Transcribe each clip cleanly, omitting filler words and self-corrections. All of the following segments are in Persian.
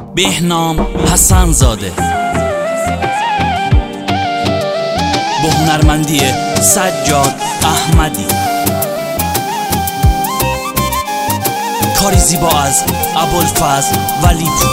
بهنام حسن زاده با هنرمندی سجاد احمدی. کاری زیبا از ابوالفضل ولیپور.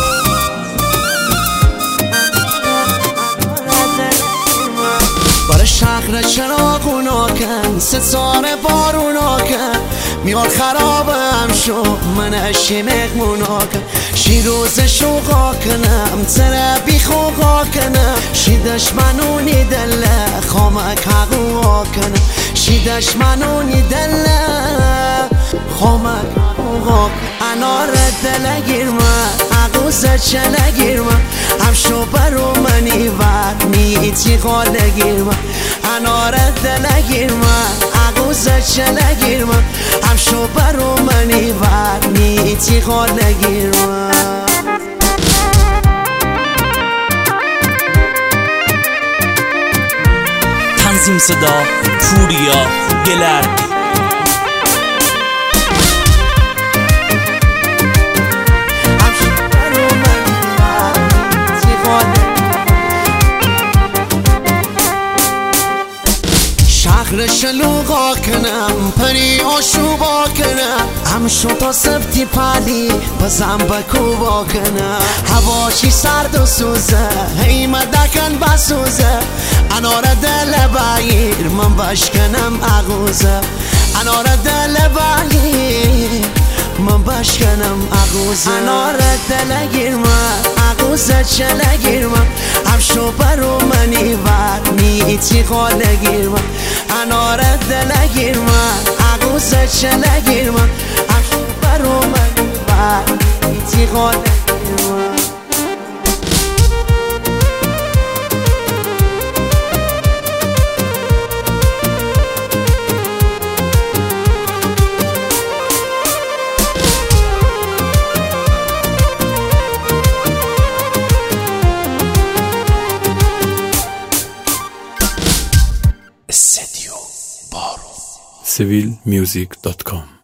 بار شهر چراغونا کن، ستاره بارونا کن، میار خرابم شو من اشی مهمونا کن. شی روز شوقا کنم تره بی خوقا کنم، شی دشمنونی دله خامک حقوقا کنم، شی دشمنونی دله خامک حقوقا کنم. انار دل گیرمه عقوزه چله گیرمه، هم شو برو منی ور نیتی خاله گیرمه. انار دل گیرمه عقوزه چله گیرمه، هم شو برو منی ور نیتی خاله گیرمه. تنظیم صدا پوریا گلردی. شهر شلوغا کنم پری آشوبا کنم، هم شو تا سبتی پالی بزن بکوبا کنم. هواشی سرد و سوزه هی مدکن بسوزه، انار دل بگیر من بشکنم عقوزه. انار دل بگیر من بشکنم عقوزه. انار دل گیرمه عقوزه چله گیرمه، هم شو برو منی ور نیتی خاله گیرمه. انار دل گیرمه عقوزه چله گیرمه، هم شو برو منی ور نیتی خاله گیرمه. civilmusic.com